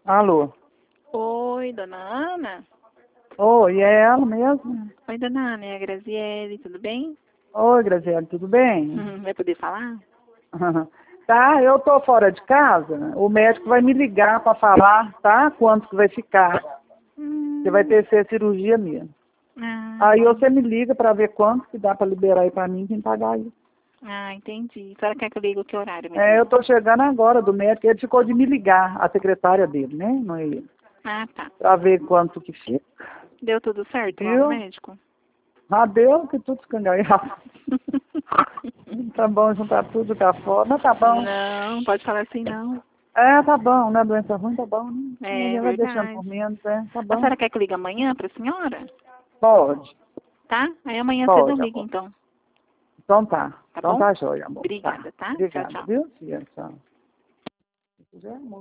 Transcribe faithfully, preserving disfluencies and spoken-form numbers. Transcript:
Alô? Oi, dona Ana? Oi, é ela mesmo? Oi, dona Ana, é a Graziele, tudo bem? Oi, Graziele, tudo bem? Uhum, vai poder falar? Tá, eu tô fora de casa, o médico vai me ligar para falar, tá? Quanto que vai ficar. Hum, Você vai ter que ser cirurgia mesmo. ah, Aí entendi. você me liga para ver quanto que dá para liberar aí para mim, quem pagar aí. Ah, entendi. A senhora quer que eu ligue que horário, minha É, eu filha? tô chegando agora do médico, ele ficou de me ligar, a secretária dele, né? Não é ele. Ah, tá. Para ver quanto que fica. Deu tudo certo lá no Viu? médico? Ah, deu que tudo escangalhado. Tá bom juntar tudo cá fora, mas tá bom. Não, pode falar assim não. É, tá bom, né? Doença ruim, tá bom, né? É Ele vai deixando por verdade. menos, é, tá A bom. senhora quer que eu ligue amanhã pra senhora? Pode, Tá? Aí amanhã cedo eu pode, ligo amor. então. Então tá. Tá Então bom? tá jóia, amor. Tá. Obrigada, tá? Tchau, Obrigada, tchau. viu, filha? Tchau. Se quiser, amor.